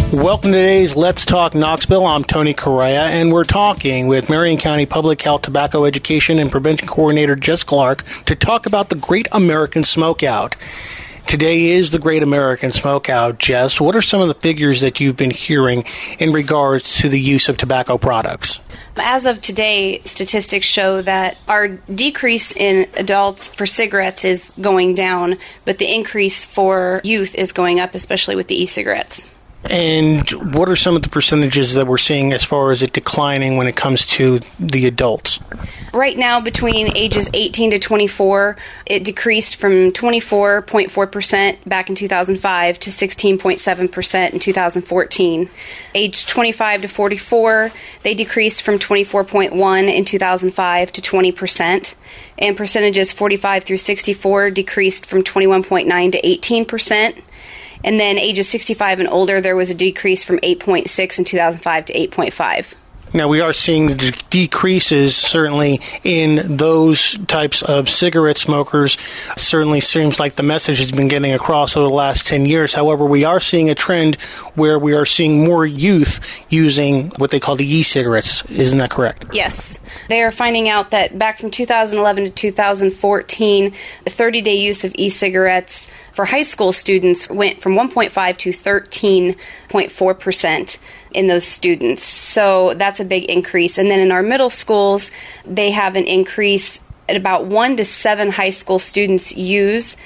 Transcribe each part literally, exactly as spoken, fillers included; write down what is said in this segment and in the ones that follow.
Welcome to today's Let's Talk Knoxville. I'm Tony Correa, and we're talking with Marion County Public Health Tobacco Education and Prevention Coordinator Jess Clark to talk about the Great American Smokeout. Today is the Great American Smokeout. Jess, what are some of the figures that you've been hearing in regards to the use of tobacco products? As of today, statistics show that our decrease in adults for cigarettes is going down, but the increase for youth is going up, especially with the e-cigarettes. And what are some of the percentages that we're seeing as far as it declining when it comes to the adults? Right now, between ages eighteen to twenty-four, it decreased from twenty-four point four percent back in two thousand five to sixteen point seven percent in two thousand fourteen. Age twenty-five to forty-four, they decreased from twenty-four point one in two thousand five to twenty percent. And percentages forty-five through sixty-four decreased from twenty-one point nine to eighteen percent. And then ages sixty-five and older, there was a decrease from eight point six in two thousand five to eight point five. Now, we are seeing the decreases, certainly, in those types of cigarette smokers. Certainly seems like the message has been getting across over the last ten years. However, we are seeing a trend where we are seeing more youth using what they call the e-cigarettes. Isn't that correct? Yes. They are finding out that back from two thousand eleven to two thousand fourteen, the thirty-day use of e-cigarettes for high school students went from one point five to thirteen point four percent in those students. So that's a big increase. And then in our middle schools, they have an increase at about one to seven high school students use.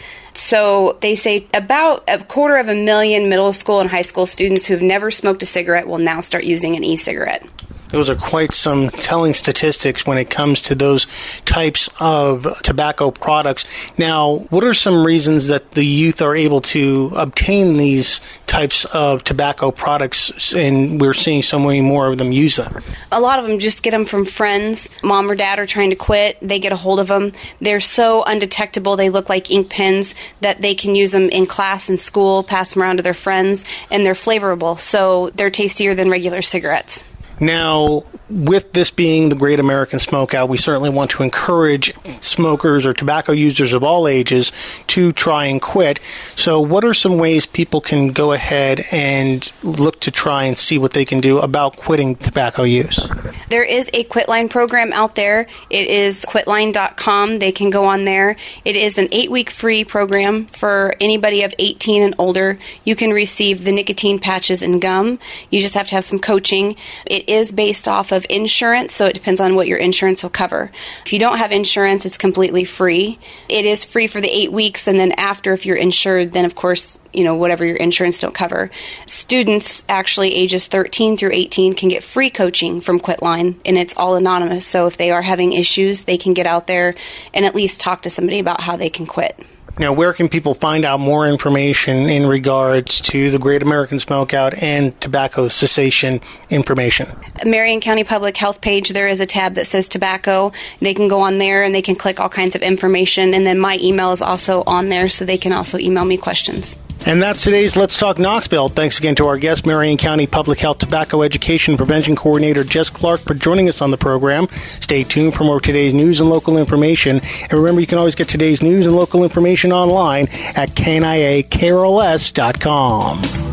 So they say about a quarter of a million middle school and high school students who have never smoked a cigarette will now start using an e-cigarette. Those are quite some telling statistics when it comes to those types of tobacco products. Now, what are some reasons that the youth are able to obtain these types of tobacco products, and we're seeing so many more of them use them? A lot of them just get them from friends. Mom or dad are trying to quit. They get a hold of them. They're so undetectable. They look like ink pens that they can use them in class and school, pass them around to their friends, and they're flavorable. So they're tastier than regular cigarettes. Now, with this being the Great American Smokeout, we certainly want to encourage smokers or tobacco users of all ages to try and quit. So what are some ways people can go ahead and look to try and see what they can do about quitting tobacco use? There is a Quitline program out there. It is quitline dot com. They can go on there. It is an eight-week free program for anybody of eighteen and older. You can receive the nicotine patches and gum. You just have to have some coaching. It is based off of insurance, so it depends on what your insurance will cover. If you don't have insurance, it's completely free. It is free for the eight weeks, and then after, if you're insured, then of course, you know, whatever your insurance don't cover. Students, actually ages thirteen through eighteen, can get free coaching from Quitline, and it's all anonymous. So if they are having issues, they can get out there and at least talk to somebody about how they can quit. Now, where can people find out more information in regards to the Great American Smokeout and tobacco cessation information? Marion County Public Health page, there is a tab that says tobacco. They can go on there and they can click all kinds of information. And then my email is also on there, so they can also email me questions. And that's today's Let's Talk Knoxville. Thanks again to our guest, Marion County Public Health Tobacco Education Prevention Coordinator Jess Clark, for joining us on the program. Stay tuned for more of today's news and local information. And remember, you can always get today's news and local information online at K N I A K R L S dot com.